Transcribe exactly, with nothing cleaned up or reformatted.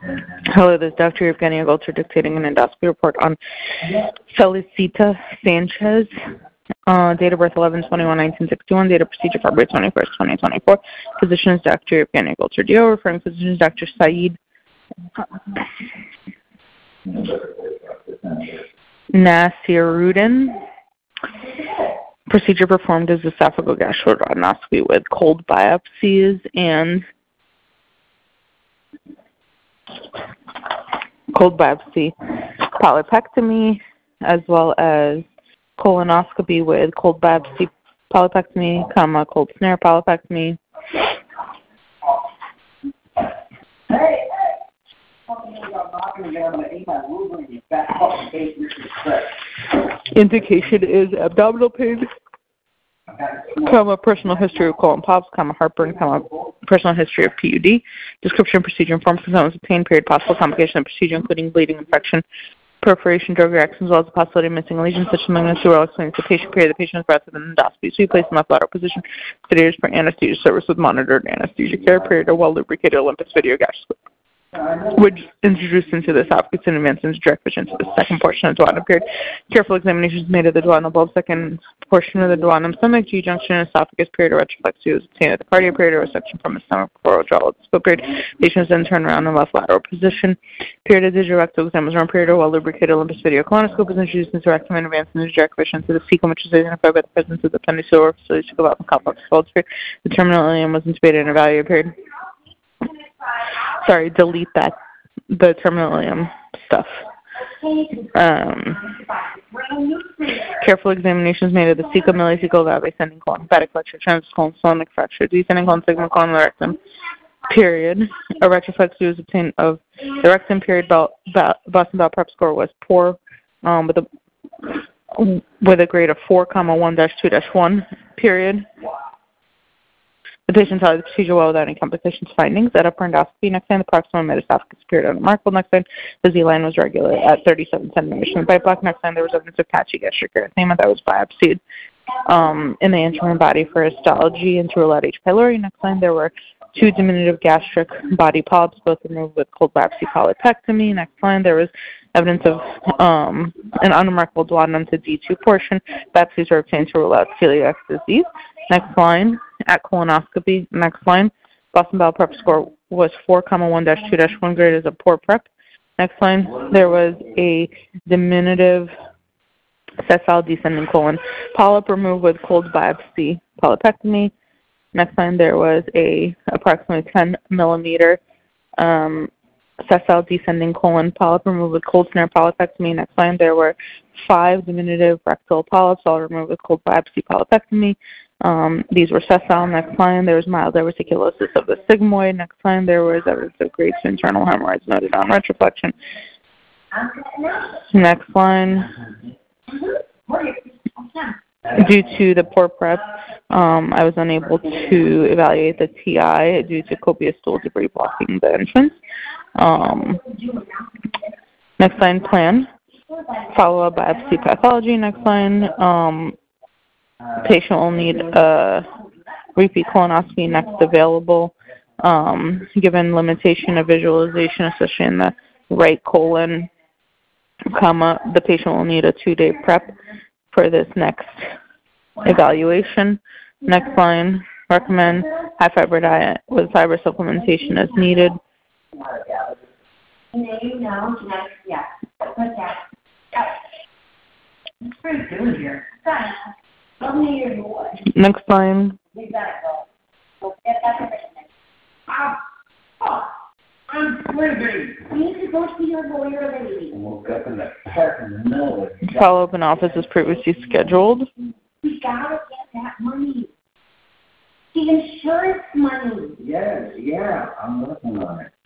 Hello, this is Doctor Evgenia Golter dictating an endoscopy report on Felicita Sanchez. Uh, date of birth eleven twenty-one nineteen sixty-one. Date of procedure February twenty-first, twenty twenty-four. Physician is Doctor Evgenia Golter D O. Referring physician is Doctor Saeed Nasiruddin. Procedure performed as esophagogastroduodenoscopy with cold biopsies and cold biopsy polypectomy, as well as colonoscopy with cold biopsy polypectomy, comma, cold snare polypectomy. Indication is abdominal pain, comma, personal history of colon polyps, comma, heartburn, comma, personal history of P U D. Description, procedure, and form consent was obtained, period, possible complication of procedure, including bleeding, infection, perforation, drug reactions, as well as the possibility of missing lesions, such as malignancy, or explaining to the patient, period. The patient is breast with an endoscopy. So you place in left lateral position, sedators for anesthesia service with monitored anesthesia care, period, or well-lubricated Olympus video gastroscope, which introduced into the esophagus and advanced into direct vision to the second portion of the duodenum, period. Careful examination is made of the duodenal bulb, second portion of the duodenum, stomach, G-junction, esophagus, period, or retroflexia was obtained at the cardia, period, or section from the stomach before withdrawal of the scope, period. Patient is then turned around in left lateral position, period. A digital rectal exam was run, period, or well-lubricated Olympus video colonoscope was introduced into rectum and advanced into direct vision to the cecum, which is identified by the presence of the appendiceal or facility of complex folds, period. The terminal ileum was intubated and evaluated, period. Sorry, delete that, the terminal ileum stuff. Um, careful examinations made of the cecum, ileocecal valve, ascending colon, hepatic flexure, transverse colon, stomach fracture, descending colon, segment colon, the rectum, period. A retroflexia was obtained of the rectum, period. Bell, Bell, Boston Bell Prep score was poor, um, with a with a grade of four, comma one dash two dash one, period. The patient tolerated the procedure well without any complications. Findings at upper endoscopy. Next time, the proximal metaesophagus period unremarkable. Next time, the Z-line was regular at thirty-seven centimeters from the bite block. Next time, there was evidence of patchy gastric erythema that was biopsied um, in the anterior body for histology and to rule out H. pylori. Next time, there were two diminutive gastric body polyps, both removed with cold biopsy polypectomy. Next line, there was evidence of um, an unremarkable duodenum to D two portion. Biopsies were obtained to rule out celiac disease. Next line, at colonoscopy. Next line, Boston Bowel Prep score was four, comma one dash two dash one, grade as a poor prep. Next line, there was a diminutive sessile descending colon polyp removed with cold biopsy polypectomy. Next line, there was a approximately ten millimeter um, sessile descending colon polyp removed with cold snare polypectomy. Next line, there were five diminutive rectal polyps all removed with cold biopsy polypectomy. Um, these were sessile. Next line, there was mild diverticulosis of the sigmoid. Next line, there was evidence of grade two internal hemorrhoids noted on retroflexion. Next line, due to the poor prep, um, I was unable to evaluate the T I due to copious stool debris blocking the entrance. Um, next line, plan, follow-up biopsy pathology. Next line, um, patient will need a repeat colonoscopy next available. Um, given limitation of visualization, especially in the right colon, comma, the patient will need a two-day prep for this next evaluation. Next line, recommend high fiber diet with fiber supplementation as needed. Next line. I'm sleeping. You need to go see your lawyer, lady. I woke up in the park in the middle of the follow-up in office as previously scheduled. We gotta get that money. The insurance money. Yes, yeah, I'm working on it.